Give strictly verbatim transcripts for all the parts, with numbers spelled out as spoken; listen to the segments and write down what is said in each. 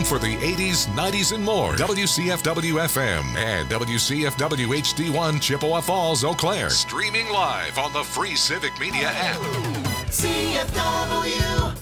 for the eighties, nineties, and more. W C F W F M and W C F W H D one Chippewa Falls, Eau Claire. Streaming live on the free Civic Media app. C F W.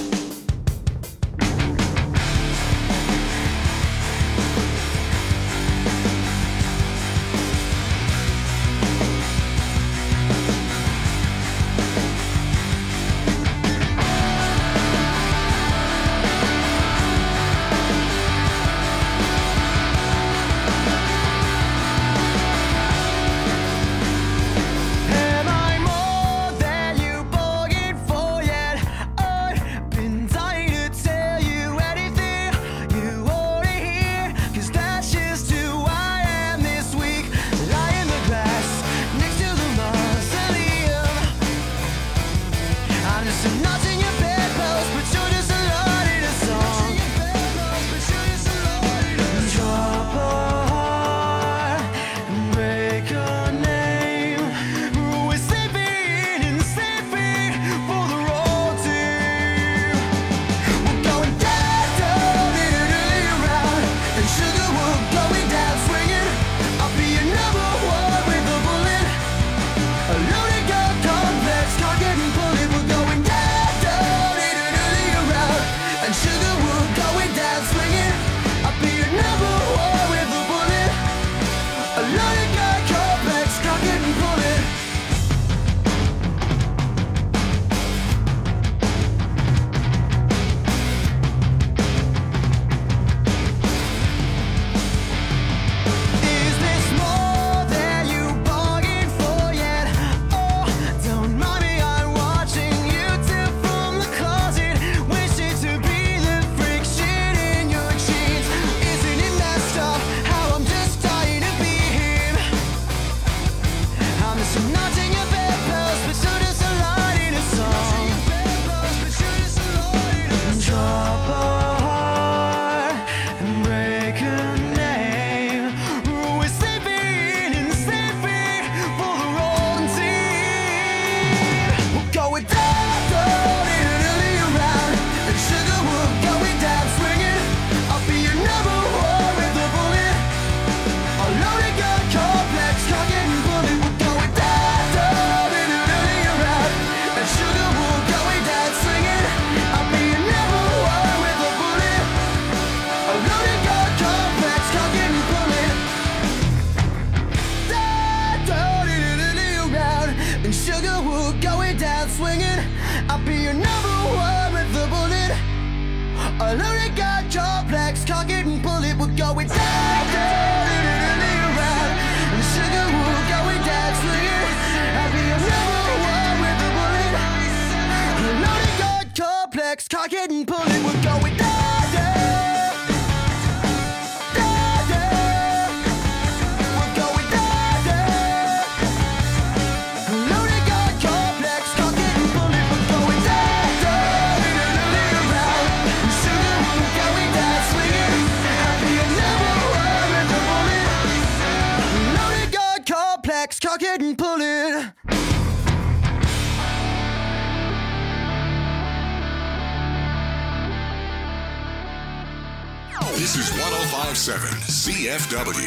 This is one oh five point seven C F W.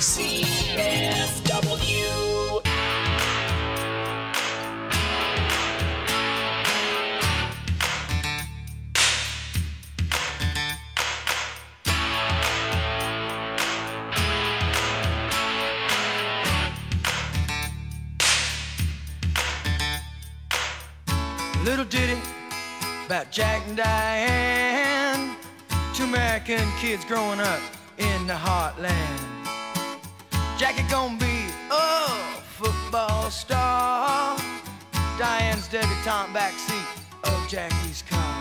C F W. Little ditty about Jack and Diane, two American kids growing up in the heartland. Jackie gonna be a football star, Diane's debutante backseat of Jackie's car.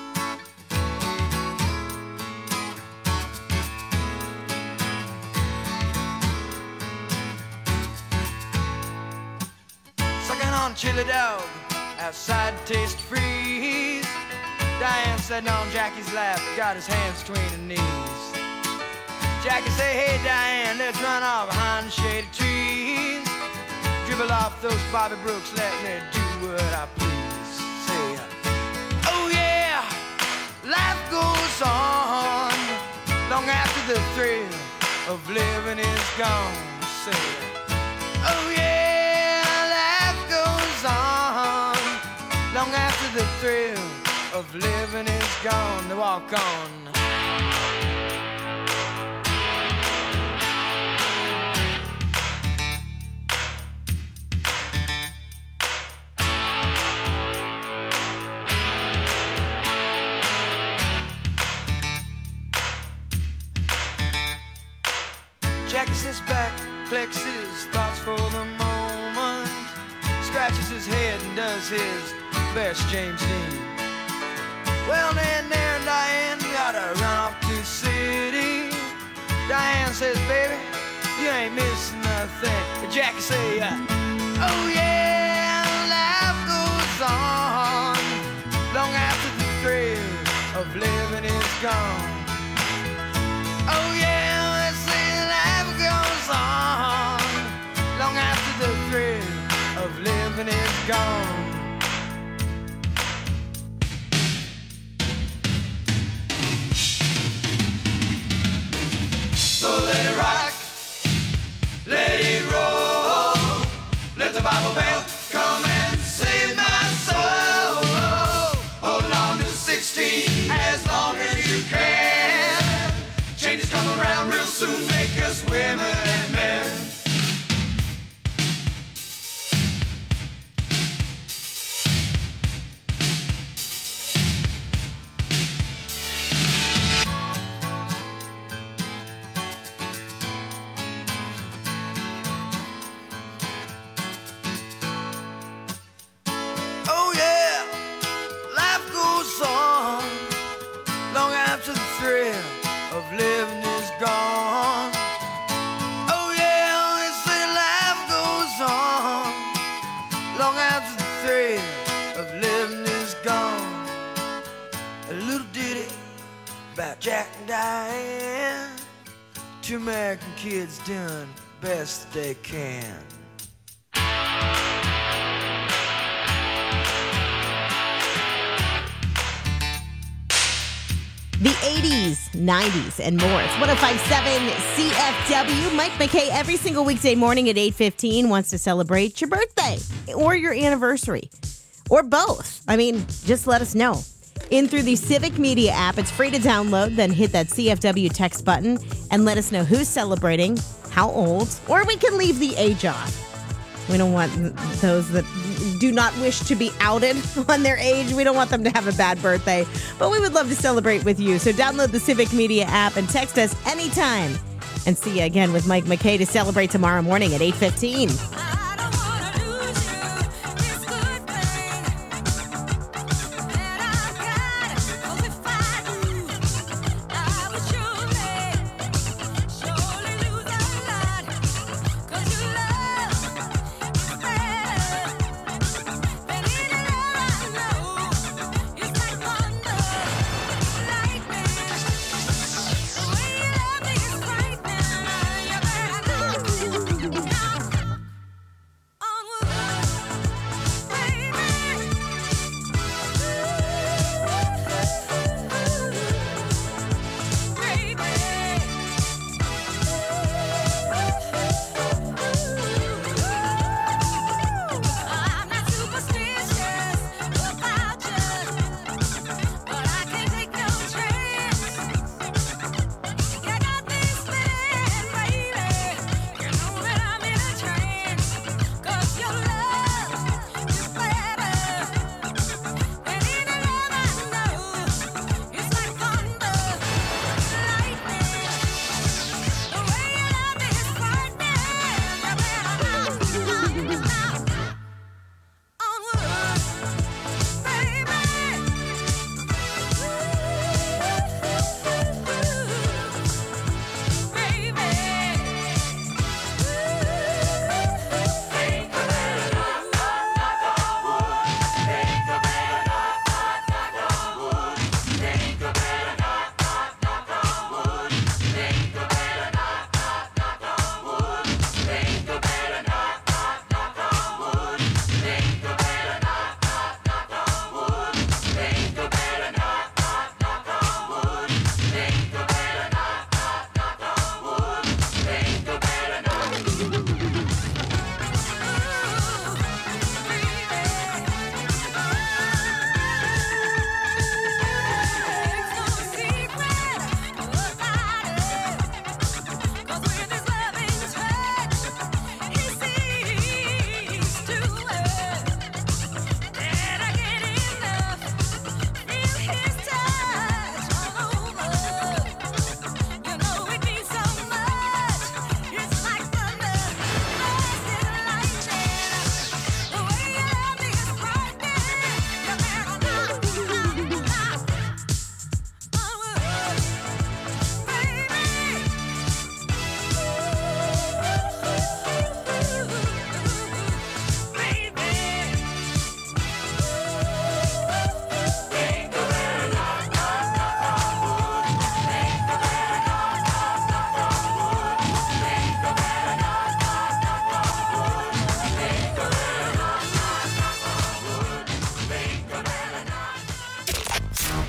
Sucking on chili dog outside Taste Freeze, Diane sitting on Jackie's lap, got his hands between her knees. Jackie say, hey Diane, let's run off behind the shady trees. Dribble off those Bobby Brooks, let me do what I please. Say, oh yeah, life goes on. of living is gone. Say, oh yeah, life goes on long after the thrill of living is gone. To walk on. Jackie sits back, collects his thoughts for the moment, scratches his head and does his best James Dean. Well, then there Diane gotta run off to the city. Diane says, baby, you ain't missing nothing. Jackie say, uh, oh yeah, life goes on long after the thrill of living is gone. Oh yeah, let's say life goes on long after the thrill of living is gone. So let it rock, let it roll, let the Bible Belt come and save my soul. Hold on to sixteen as long as you can. Changes come around real soon, make us women and men. Oh yeah, life goes on long after the thrill of living is gone. Oh yeah, they say life goes on long after the thrill of living is gone. A little ditty about Jack and Diane, two American kids doing the best they can. The eighties, nineties, and more. It's one oh five point seven C F W. Mike McKay every single weekday morning at eight fifteen wants to celebrate your birthday or your anniversary or both. I mean, just let us know. In through the Civic Media app, it's free to download. Then hit that C F W text button and let us know who's celebrating, how old, or we can leave the age off. We don't want those that do not wish to be outed on their age. We don't want them to have a bad birthday, but we would love to celebrate with you. So download the Civic Media app and text us anytime. And see you again with Mike McKay to celebrate tomorrow morning at eight fifteen.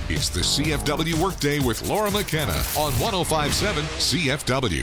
It's the C F W Workday with Laura McKenna on one oh five point seven C F W.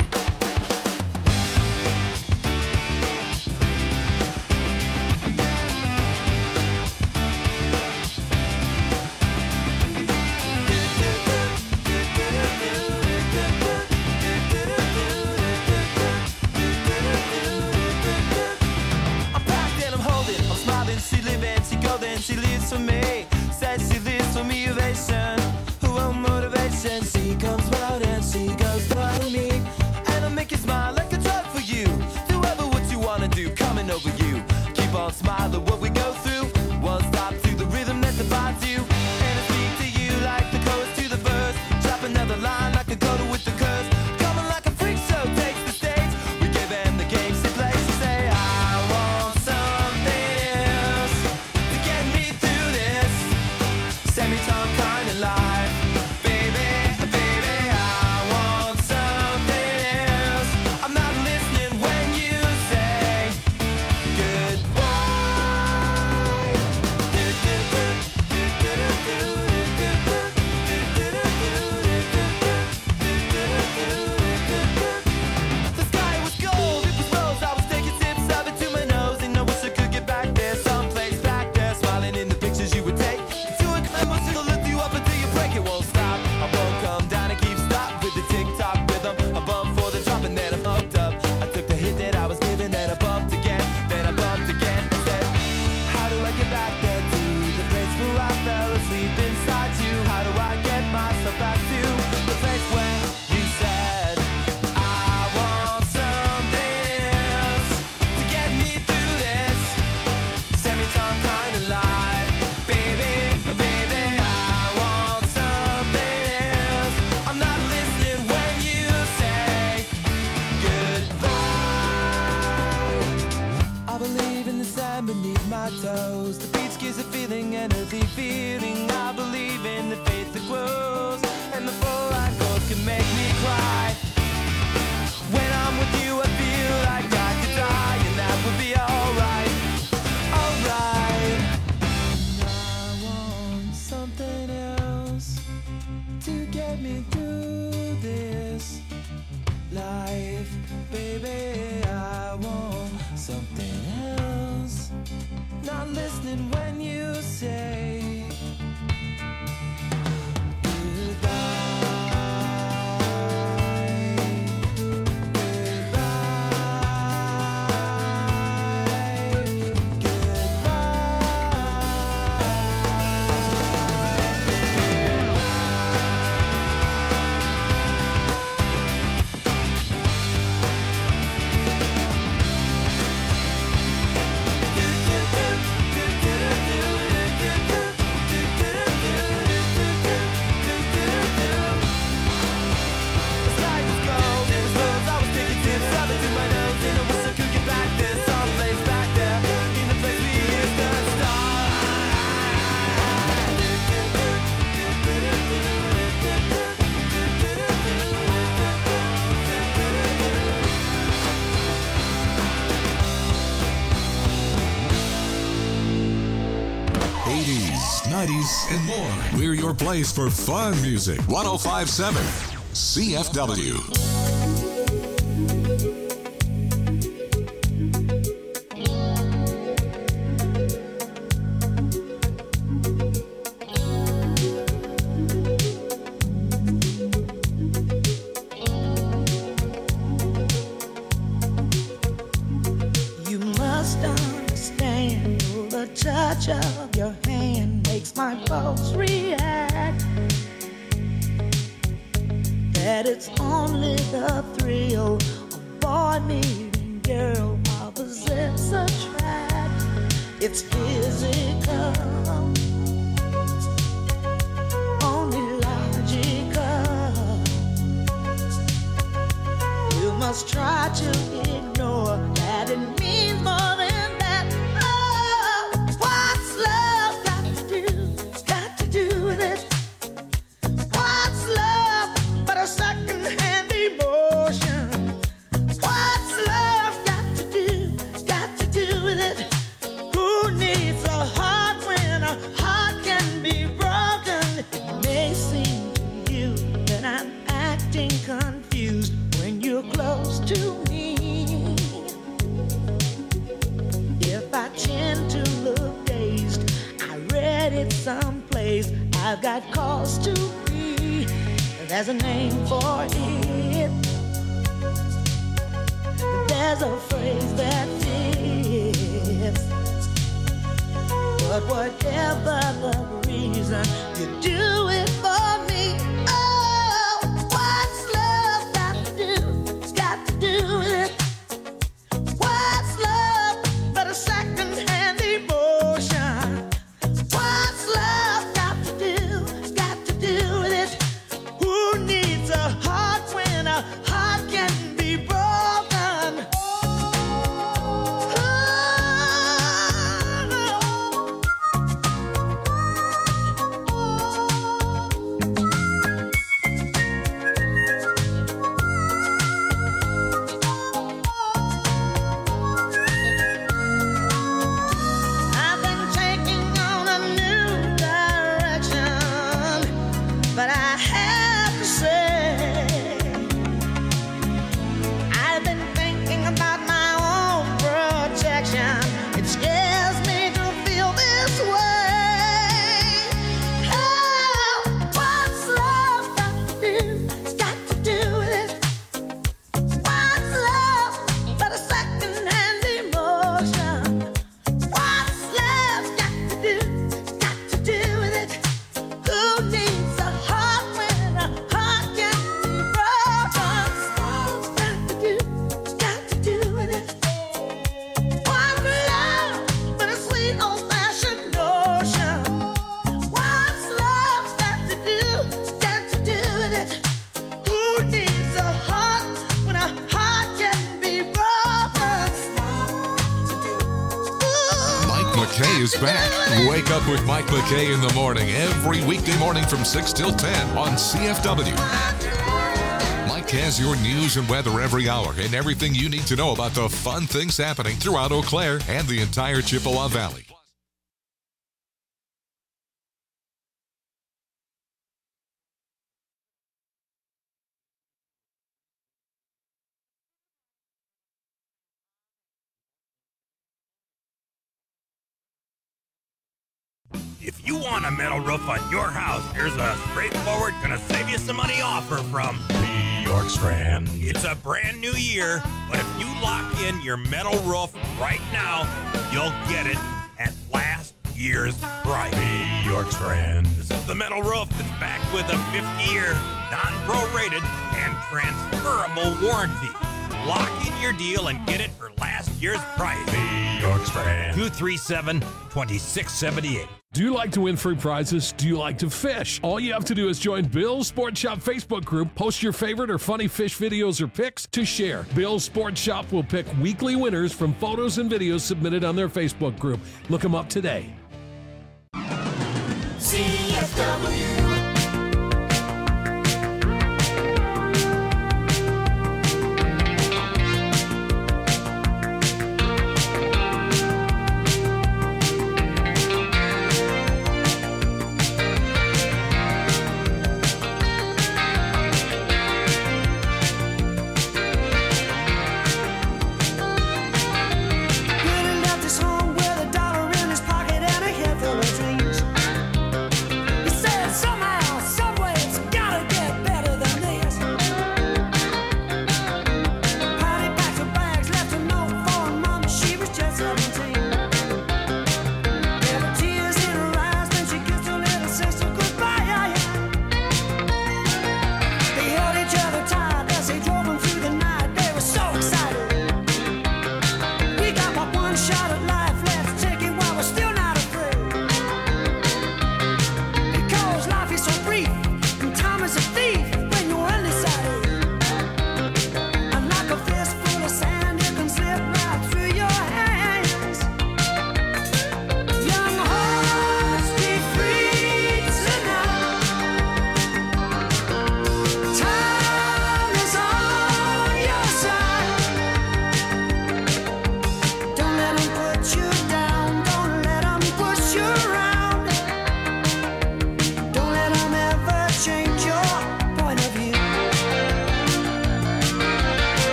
nineties, and more. We're your place for fun music. one oh five point seven C F W. You must understand the touch of your hand makes my pulse react. That it's only the thrill of boy meeting girl opposites attract. It's physical, only logical. You must try to ignore that it means more than that. Oh, what's love got to do? Got to do with it. What's love but a second-hand emotion? What's love got to do? Got to do with it. Who needs a heart when someplace I've got cause to be. There's a name for it. There's a phrase that fits. But whatever the reason, you do it for me. Oh, what's love got to do? It's got to do with it. What's love but a second-hand emotion? What's love got to do? Got to do with it. Who needs a heart when a heart can be broken? Is back. Wake up with Mike McKay in the morning every weekday morning from six till ten on C F W. Mike has your news and weather every hour and everything you need to know about the fun things happening throughout Eau Claire and the entire Chippewa Valley. If you want a metal roof on your house, here's a straightforward, gonna save you some money offer from the York Strand. It's a brand new year, but if you lock in your metal roof right now, you'll get it at last year's price. The York Strand. This is the metal roof that's backed with a fifty-year, non-prorated, and transferable warranty. Lock in your deal and get it for last year's price. The York Strand. two three seven, two six seven eight. Do you like to win free prizes? Do you like to fish? All you have to do is join Bill's Sport Shop Facebook group, post your favorite or funny fish videos or pics to share. Bill's Sport Shop will pick weekly winners from photos and videos submitted on their Facebook group. Look them up today. C F W. Some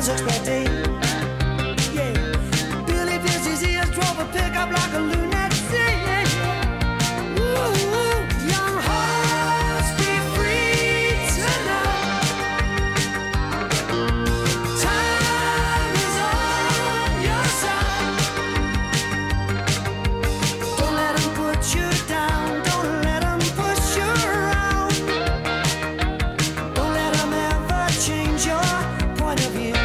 was expecting. Yeah, Billy pierced his ears, drove a pickup like a lunatic. Ooh, young hearts be free tonight. Time is on your side. Don't let him put you down. Don't let him push you around. Don't let him ever change your point of view.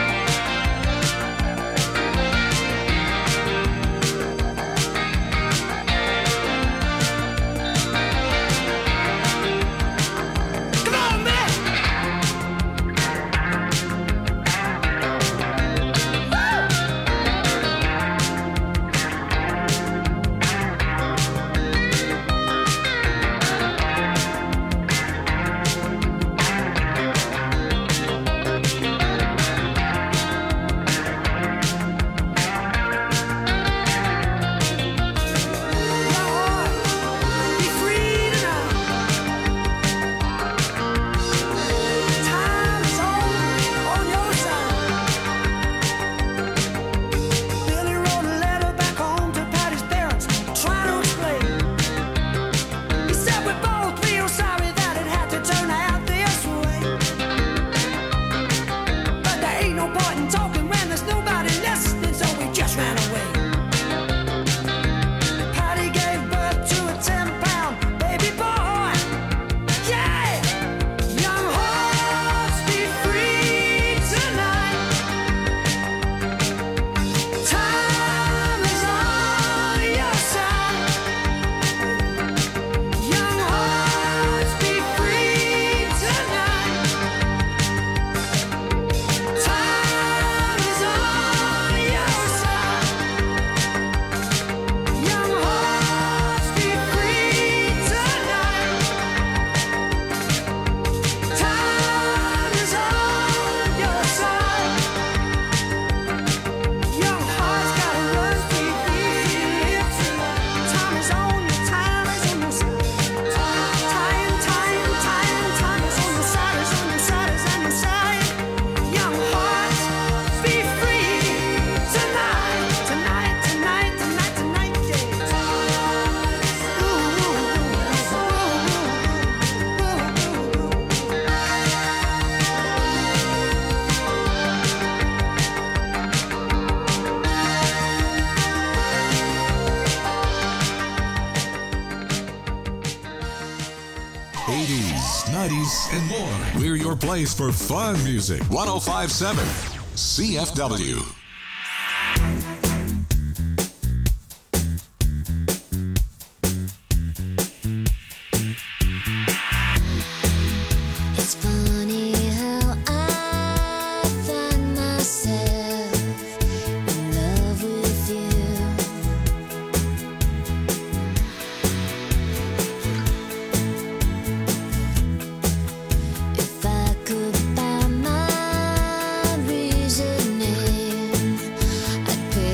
Come on, man! Be free tonight. Time is on, on your side. Billy wrote a letter back home to Patty's parents, trying to explain. He said we both feel sorry that it had to turn out this way. But there ain't no point in talking when there's nobody listening, so we just ran away. Patty gave birth to a ten-pound baby boy. Yeah! Young hearts be free tonight. Time is on your side. Young hearts be free tonight. Time is on your side. Young hearts be free tonight. Time is on your side. Young hearts gotta run free, free, free tonight. Time is on your, time is on your side. Time, time, time, time is on your side, is on your side, is on your side. Young hearts be free tonight, tonight, tonight, tonight, tonight, yeah. Ooh, ooh, eighties, nineties, and more. We're your place for fun music. one oh five point seven C F W. It's funny how I find myself in love with you. If I could buy my reasoning, I'd pay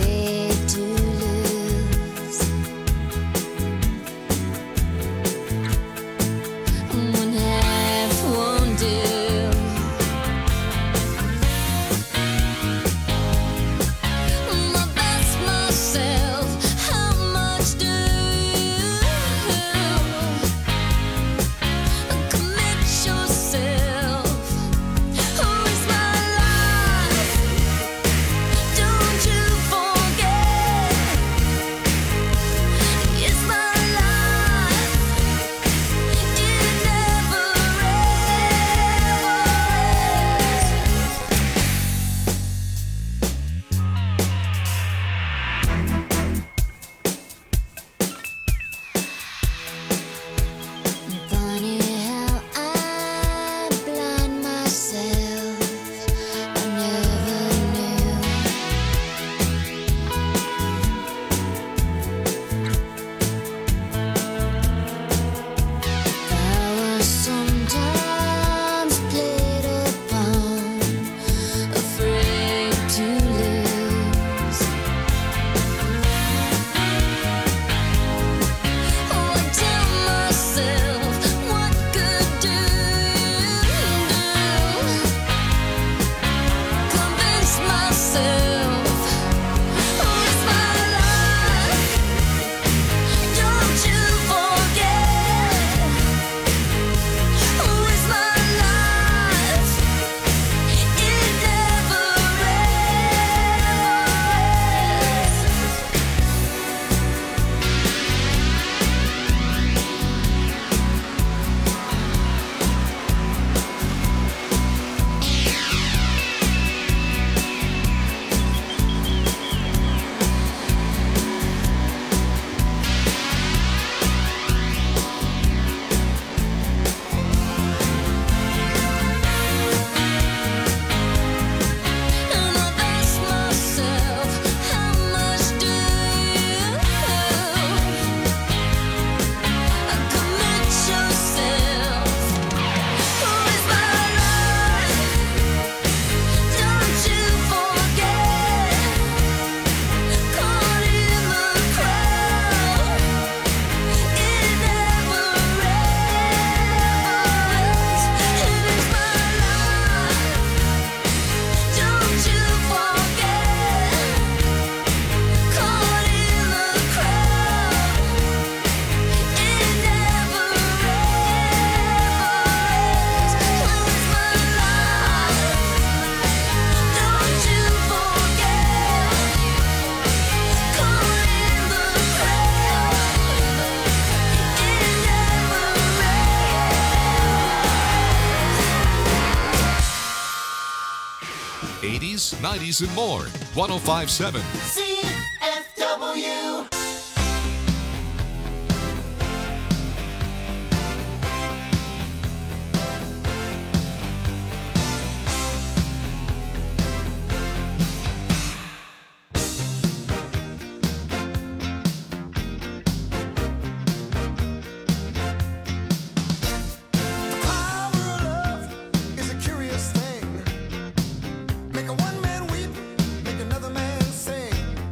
myself. Oh, it's my life. Don't you forget. Oh, it's my life. It never And I've asked myself, how much do you commit yourself? Oh, it's my life. Don't you forget. Caught in the crowd. It never ends. And it's my life. Don't you forget. Caught in the crowd. It never ends. Well, it's my life. Don't you forget. Caught in the crowd. It never ends. eighties, nineties, and more. one oh five point seven. C F W. Power of love is a curious thing. Make a one man weep, make another man sing.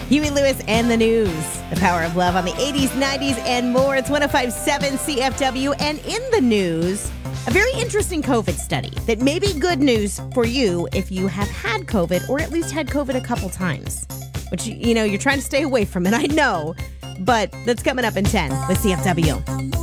Huey Lewis and the News. The power of love on the eighties, nineties, and more. It's one oh five point seven C F W. And in the news, a very interesting COVID study that may be good news for you if you have had COVID or at least had COVID a couple times. Which, you know, you're trying to stay away from it, I know. But that's coming up in ten with C F W.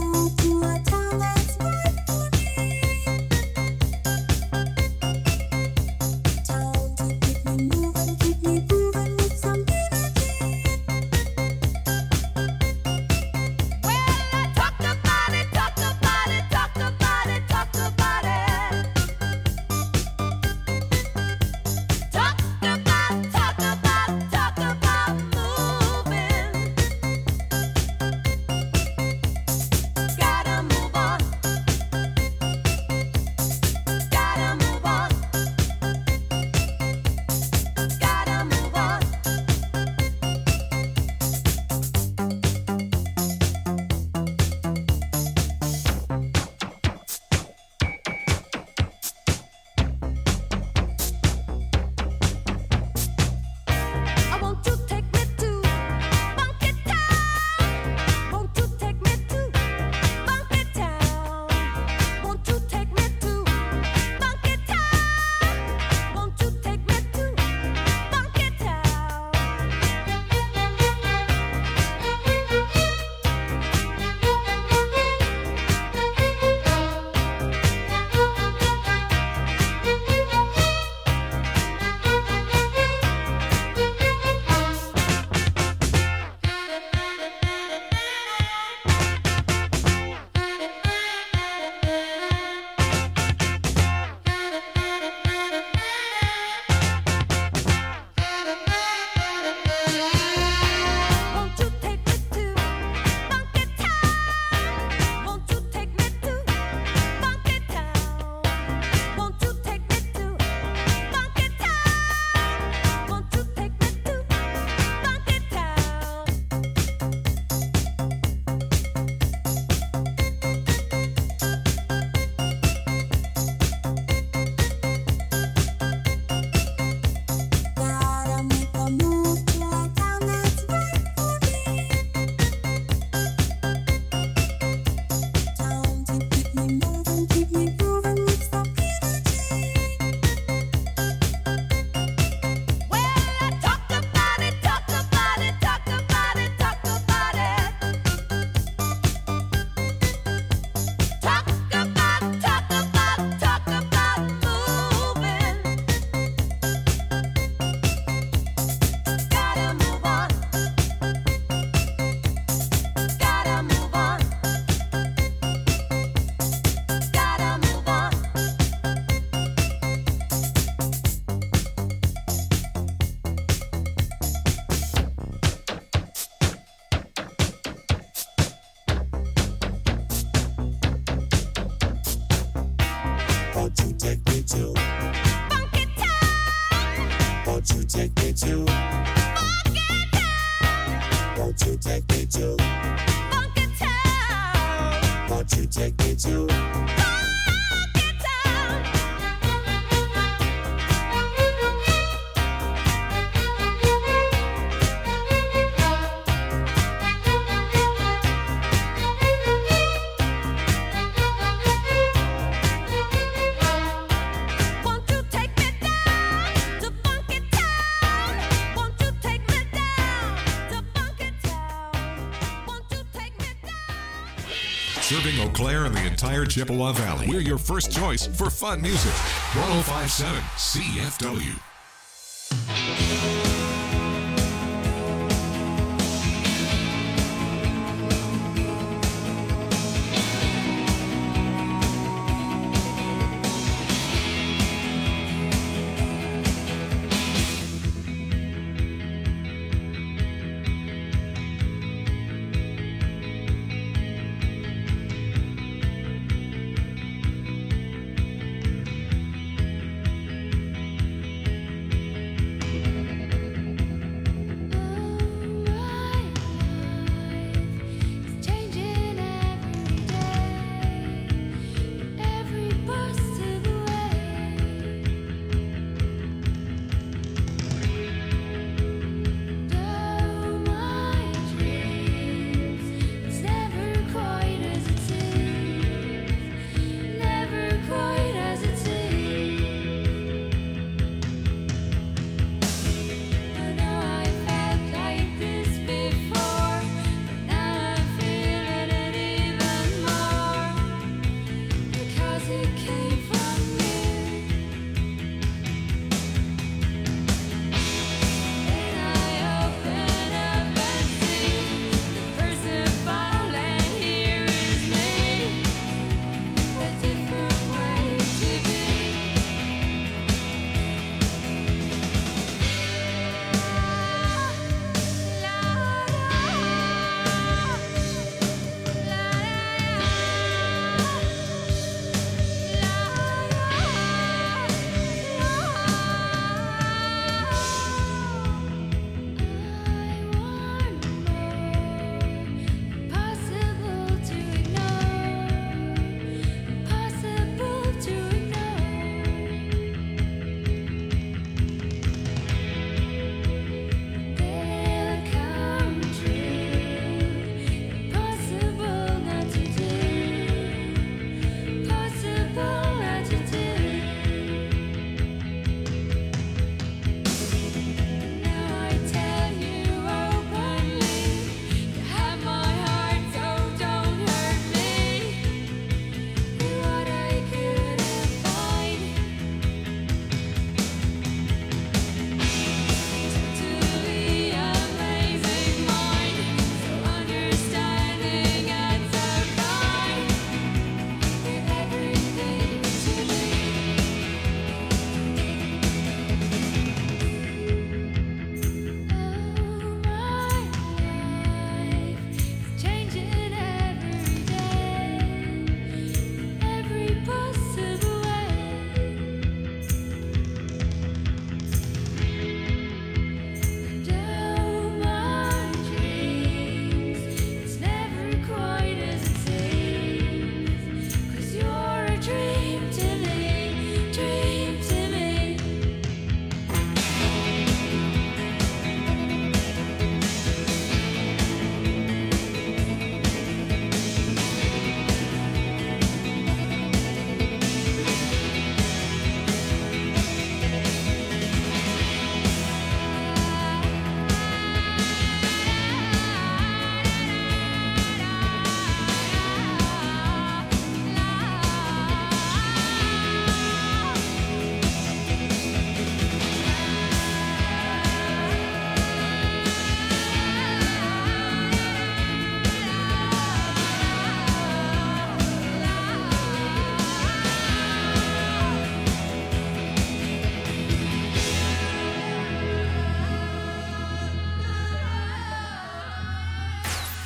Serving Eau Claire and the entire Chippewa Valley. We're your first choice for fun music. one oh five point seven C F W.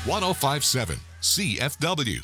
one oh five point seven C F W.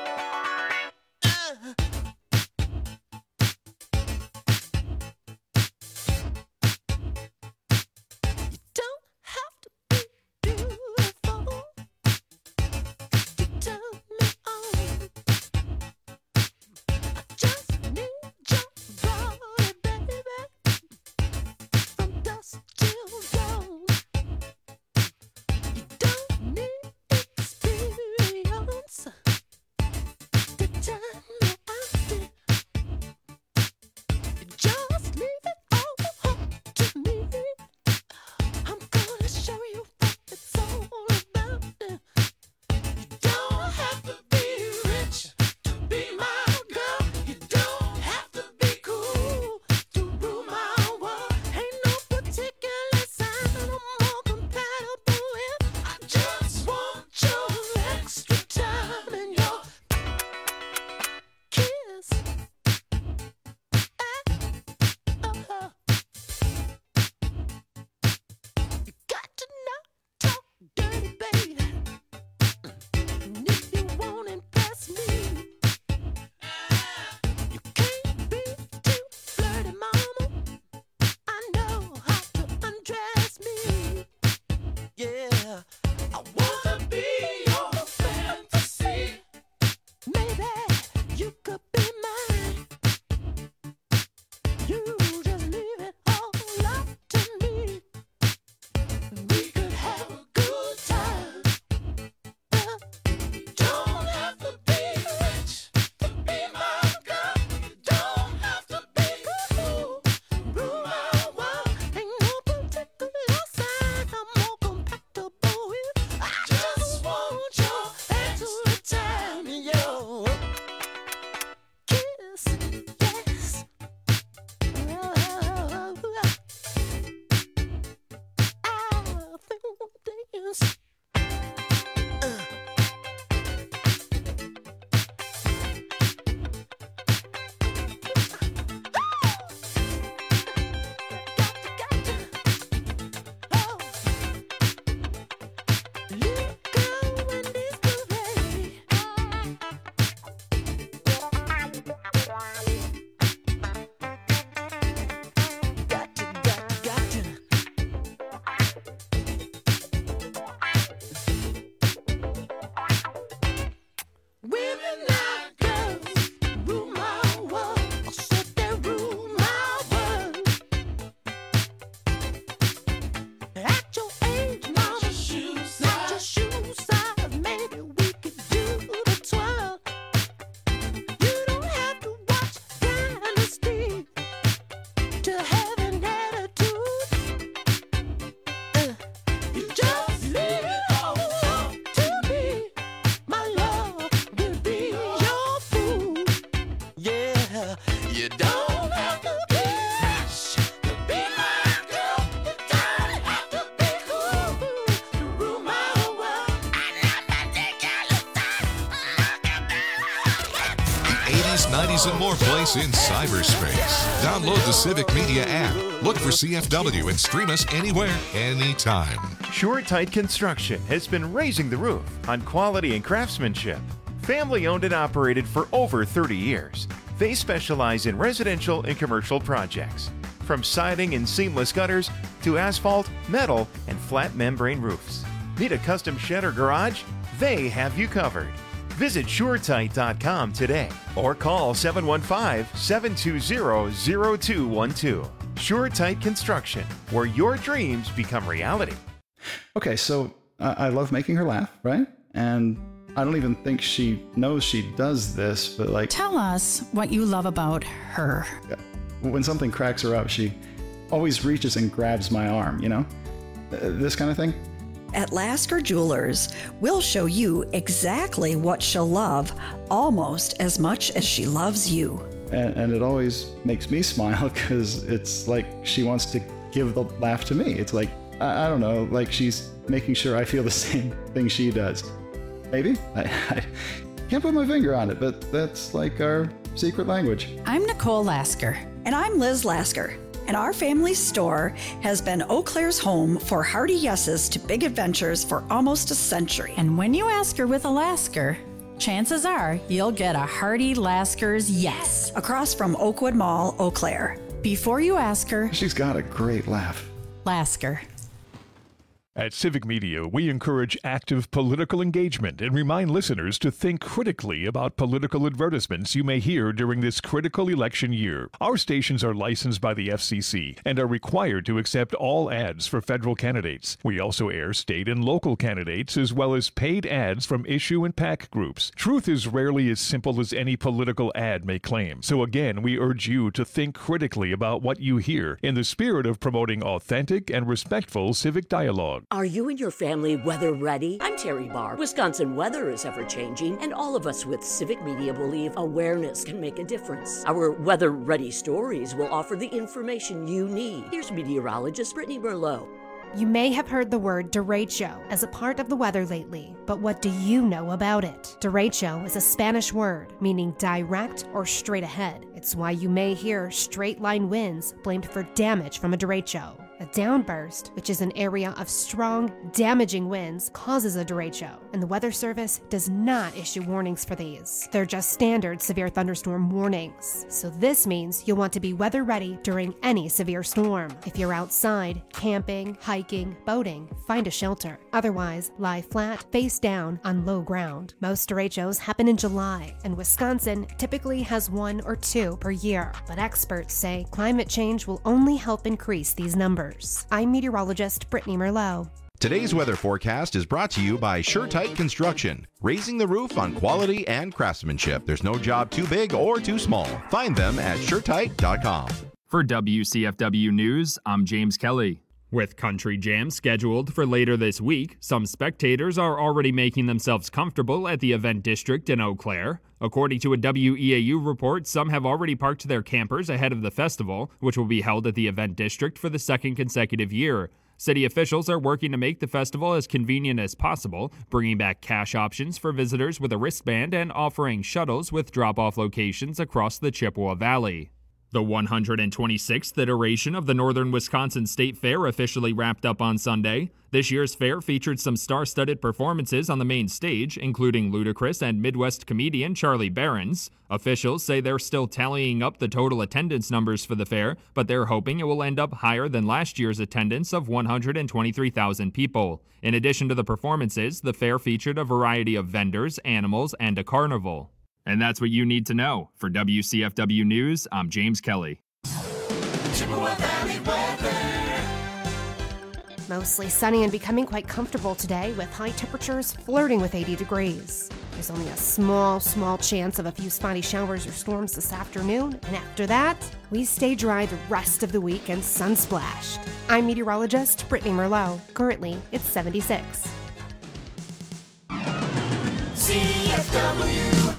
nineties and more place in cyberspace. Download the Civic Media app. Look for C F W and stream us anywhere, anytime. SureTight Construction has been raising the roof on quality and craftsmanship. Family owned and operated for over thirty years. They specialize in residential and commercial projects, from siding and seamless gutters to asphalt, metal, and flat membrane roofs. Need a custom shed or garage? They have you covered. Visit SureTight dot com today or call seven one five, seven two zero, zero two one two. SureTight Construction, where your dreams become reality. Okay, so uh, I love making her laugh, right? And I don't even think she knows she does this, but like... Tell us what you love about her. When something cracks her up, she always reaches and grabs my arm, you know? Uh, this kind of thing. At Lasker Jewelers, we'll show you exactly what she'll love almost as much as she loves you. And, and it always makes me smile because it's like she wants to give the laugh to me. It's like, I, I don't know, like she's making sure I feel the same thing she does. Maybe? I, I can't put my finger on it, but that's like our secret language. I'm Nicole Lasker. And I'm Liz Lasker. And our family store has been Eau Claire's home for hearty yeses to big adventures for almost a century. And when you ask her with a Lasker, chances are you'll get a hearty Lasker's yes. Across from Oakwood Mall, Eau Claire. Before you ask her, She's got a great laugh. Lasker. At Civic Media, we encourage active political engagement and remind listeners to think critically about political advertisements you may hear during this critical election year. Our stations are licensed by the F C C and are required to accept all ads for federal candidates. We also air state and local candidates as well as paid ads from issue and PAC groups. Truth is rarely as simple as any political ad may claim. So again, we urge you to think critically about what you hear in the spirit of promoting authentic and respectful civic dialogue. Are you and your family weather ready? I'm Terry Barr. Wisconsin weather is ever changing, and all of us with Civic Media believe awareness can make a difference. Our weather ready stories will offer the information you need. Here's meteorologist Brittany Merlot. You may have heard the word derecho as a part of the weather lately, but what do you know about it? Derecho is a Spanish word meaning direct or straight ahead. It's why you may hear straight line winds blamed for damage from a derecho. A downburst, which is an area of strong, damaging winds, causes a derecho, and the Weather Service does not issue warnings for these. They're just standard severe thunderstorm warnings. So this means you'll want to be weather ready during any severe storm. If you're outside, camping, hiking, boating, find a shelter. Otherwise, lie flat, face down, on low ground. Most derechos happen in July, and Wisconsin typically has one or two per year. But experts say climate change will only help increase these numbers. I'm meteorologist Brittany Merlot. Today's weather forecast is brought to you by SureTight Construction, raising the roof on quality and craftsmanship. There's no job too big or too small. Find them at sure tight dot com. For W C F W News, I'm James Kelly. With Country Jam scheduled for later this week, some spectators are already making themselves comfortable at the event district in Eau Claire. According to a W E A U report, some have already parked their campers ahead of the festival, which will be held at the event district for the second consecutive year. City officials are working to make the festival as convenient as possible, bringing back cash options for visitors with a wristband and offering shuttles with drop-off locations across the Chippewa Valley. The one hundred twenty-sixth iteration of the Northern Wisconsin State Fair officially wrapped up on Sunday. This year's fair featured some star-studded performances on the main stage, including Ludacris and Midwest comedian Charlie Berens. Officials say they're still tallying up the total attendance numbers for the fair, but they're hoping it will end up higher than last year's attendance of one hundred twenty-three thousand people. In addition to the performances, the fair featured a variety of vendors, animals, and a carnival. And that's what you need to know. For W C F W News, I'm James Kelly. Chippewa Valley weather. Mostly sunny and becoming quite comfortable today with high temperatures flirting with eighty degrees. There's only a small, small chance of a few spotty showers or storms this afternoon, and after that, we stay dry the rest of the week and sun-splashed. I'm meteorologist Brittany Merlot. Currently, it's seventy-six. C F W.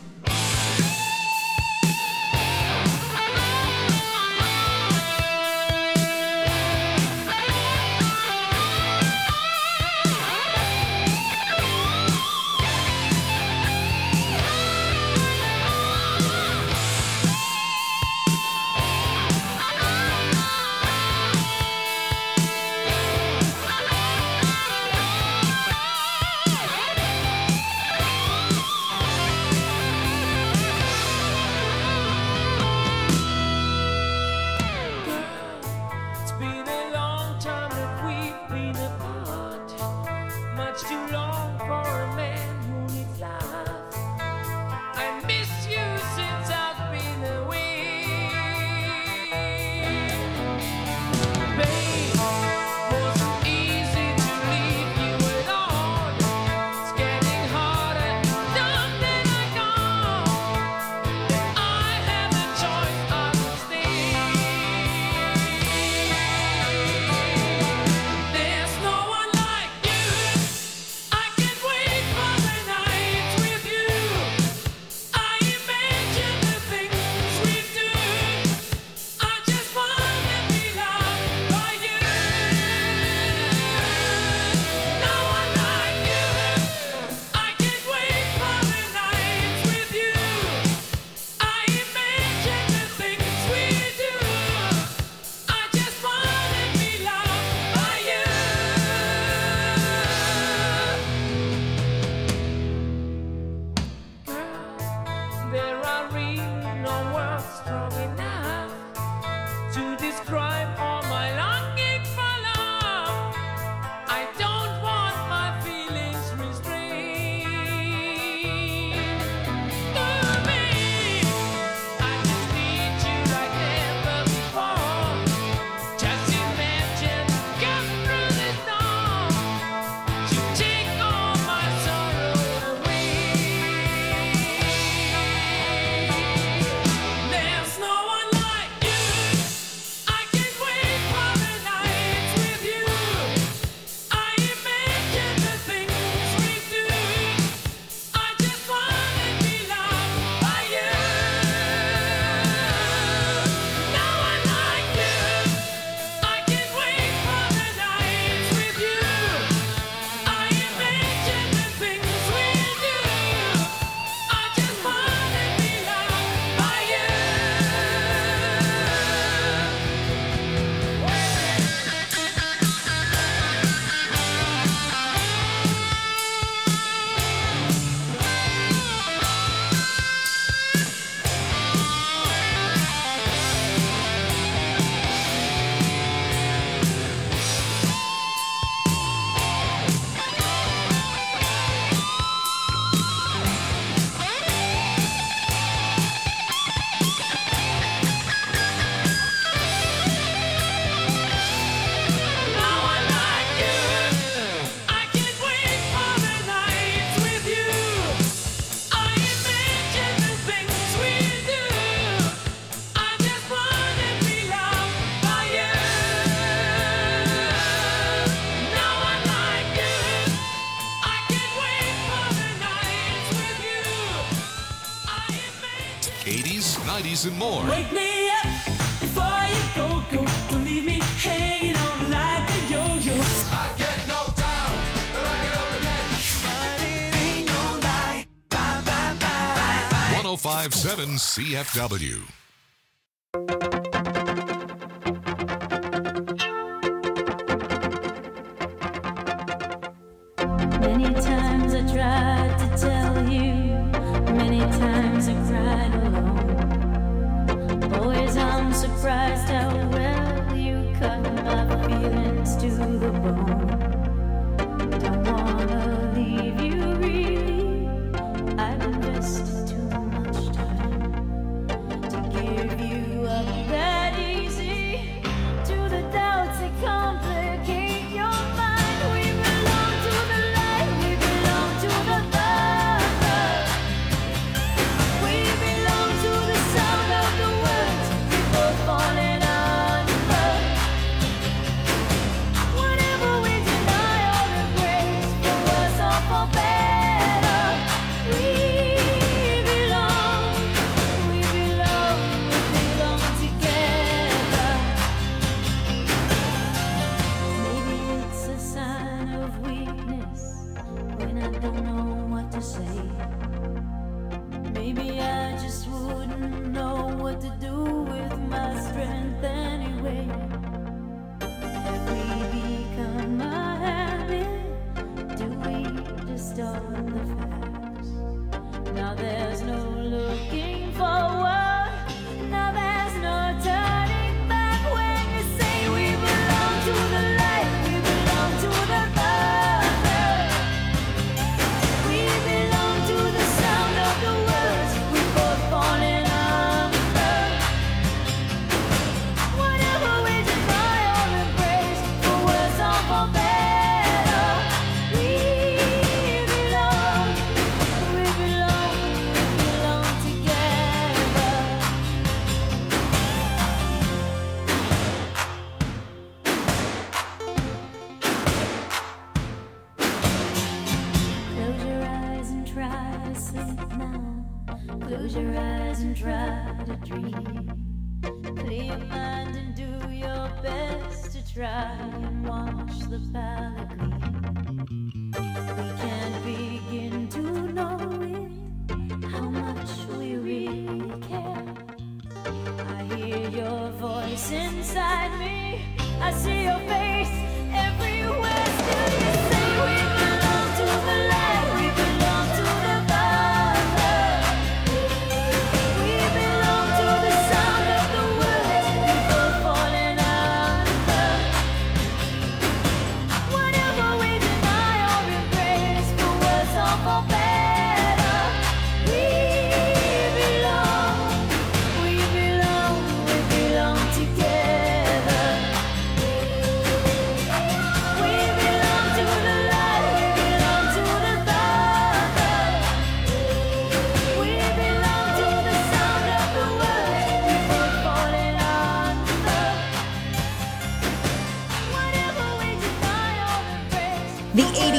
There are really no words strong enough to describe all my longing for love. I don't want my feelings restrained. Oh, babe, I just need you like never before. Just imagine, come through the storm to take all my sorrow away. There's no one like you. I can't wait for the nights with you. I imagine the things we do. I just wanna be loved by you. No one like you. I can't wait for the nights with you. I imagine the things we do. I just wanna be loved by you. No one like you. I can't wait for the nights with you. I imagine the things we do. I just wanna be loved by you. No one like you. I can't wait for the nights with you. eighties, nineties, and more. Wake me up before you go, go. Don't leave me hanging on like a yo-yo. I get knocked down, but I get up again. But it ain't no lie. Bye, bye, bye. one oh five point seven C F W. Many times I tried to tell you, many times I cried alone. Always I'm surprised how well you cut my feelings to the bone. Don't wanna leave you really, I've invested too much time to give you up that easy to the doubts that complicate your mind. We belong to the light, we belong to the thunder. We belong to the sound of the words we both falling under. Whatever we deny or embrace, for worse or for better, we belong, we belong, we belong together. Maybe it's a sign of weakness when I don't know what to say. Maybe I just wouldn't know what to do with my strength anyway. Have we become a habit? Do we distort the facts? Now there's no looking forward. Now there's no turning back when you say we belong to the light, we belong to the thunder. We belong to the sound of the words we both falling under. Whatever we deny or embrace, for worse or for better, we belong, we belong, we belong together. Close your eyes and try to sleep now. Close your eyes and try to dream. Clear your mind and do your best to try and wash the palate clean. We can't begin to know it, how much we really care. I hear your voice inside me. I see your face everywhere. Still you say we belong to the light, we belong to the thunder.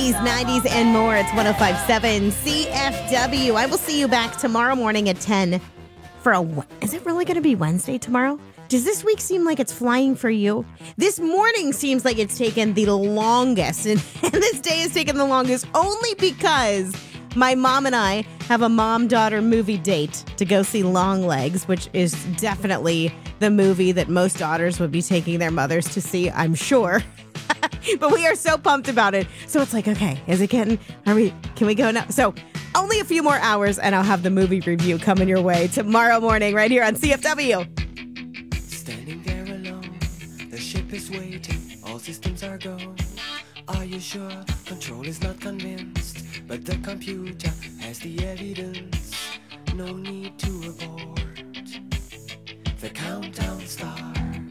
eighties, nineties, and more. It's one oh five point seven C F W. I will see you back tomorrow morning at ten for a... Is it really going to be Wednesday tomorrow? Does this week seem like it's flying for you? This morning seems like it's taken the longest, and, and this day has taken the longest only because my mom and I have a mom-daughter movie date to go see Longlegs, which is definitely the movie that most daughters would be taking their mothers to see, I'm sure. But we are so pumped about it. So it's like, okay, is it getting, are we, can we go now? So only a few more hours and I'll have the movie review coming your way tomorrow morning right here on C F W. Standing there alone, the ship is waiting, all systems are go. Are you sure? Control is not convinced, but the computer has the evidence. No need to abort. The countdown starts.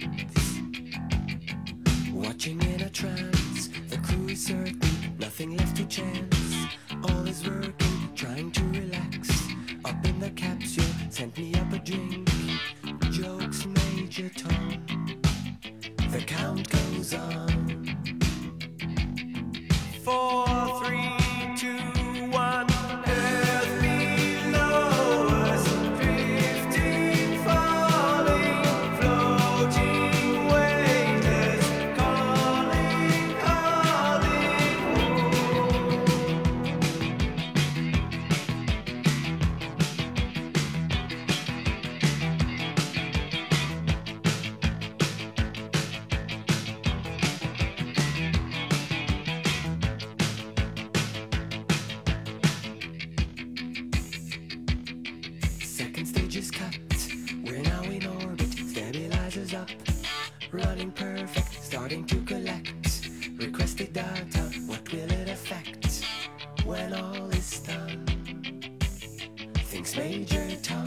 Watching in a trance, the crew is certain, nothing left to chance. All is working, trying to relax. Up in the capsule, sent me up a drink. Jokes, Major Tom. The count goes on. Four, three, two, one. Earth below us, drifting, falling, floating, weightless, calling, calling home. Second stage is cut. We're now in orbit. Stabilizers up. Running perfect. Starting to collect. Requested data. What will it affect when all is done? Thinks Major Tom.